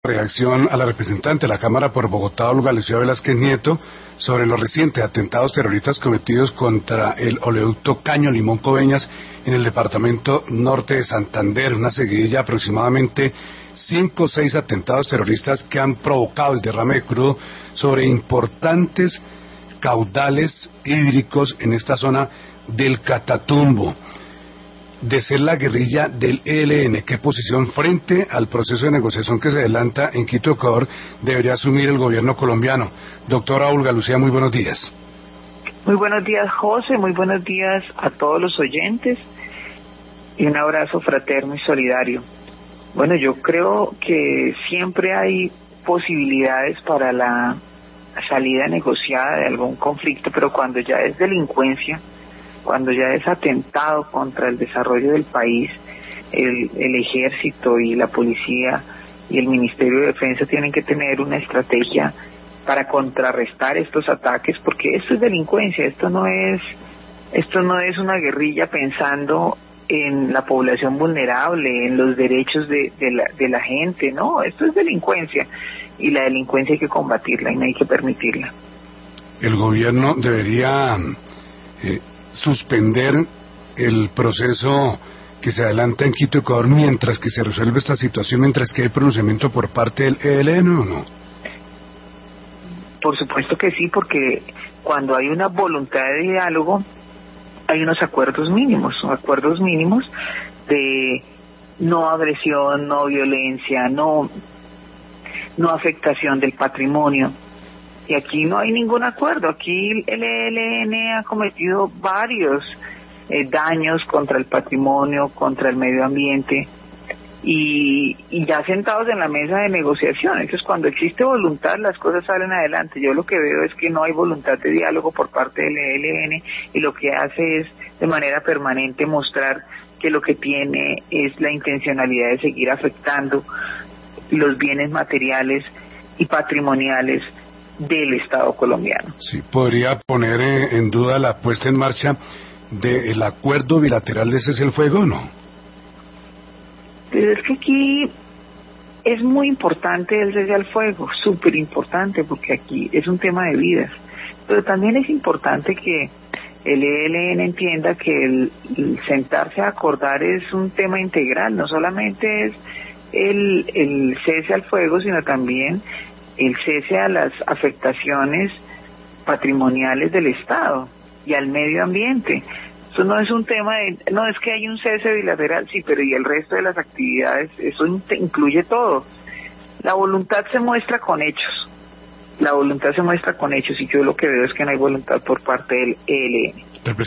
Reacción a la representante de la Cámara por Bogotá, Olga Lucía Velázquez Nieto, sobre los recientes atentados terroristas cometidos contra el oleoducto Caño Limón Coveñas en el departamento norte de Santander, una seguidilla aproximadamente 5 o 6 atentados terroristas que han provocado el derrame de crudo sobre importantes caudales hídricos en esta zona del Catatumbo. De ser la guerrilla del ELN, ¿qué posición frente al proceso de negociación que se adelanta en Quito, Ecuador, debería asumir el gobierno colombiano? Doctora Olga Lucía, muy buenos días. Muy buenos días, José, muy buenos días a todos los oyentes y un abrazo fraterno y solidario. Bueno, yo creo que siempre hay posibilidades para la salida negociada de algún conflicto, pero cuando ya es delincuencia, cuando ya es atentado contra el desarrollo del país, el ejército y la policía y el Ministerio de Defensa tienen que tener una estrategia para contrarrestar estos ataques, porque esto es delincuencia, esto no es una guerrilla pensando en la población vulnerable, en los derechos de la gente, no, esto es delincuencia, y la delincuencia hay que combatirla y no hay que permitirla. El gobierno debería suspender el proceso que se adelanta en Quito, Ecuador, mientras que se resuelve esta situación, mientras que hay pronunciamiento por parte del ELN, ¿o no? Por supuesto que sí, porque cuando hay una voluntad de diálogo, hay unos acuerdos mínimos de no agresión, no violencia, no afectación del patrimonio. Y aquí no hay ningún acuerdo. Aquí el ELN ha cometido varios daños contra el patrimonio, contra el medio ambiente, y ya sentados en la mesa de negociación. Entonces, cuando existe voluntad, las cosas salen adelante. Yo lo que veo es que no hay voluntad de diálogo por parte del ELN, y lo que hace es de manera permanente mostrar que lo que tiene es la intencionalidad de seguir afectando los bienes materiales y patrimoniales del Estado colombiano. Sí, podría poner en duda la puesta en marcha del acuerdo bilateral de cese el fuego, ¿o no? Pero es que aquí es muy importante el cese al fuego, súper importante, porque aquí es un tema de vidas, pero también es importante que el ELN entienda que el sentarse a acordar es un tema integral, no solamente es el cese al fuego, sino también el cese a las afectaciones patrimoniales del Estado y al medio ambiente. Eso no es un tema no es que hay un cese bilateral, sí, pero y el resto de las actividades, eso incluye todo. La voluntad se muestra con hechos, y yo lo que veo es que no hay voluntad por parte del ELN.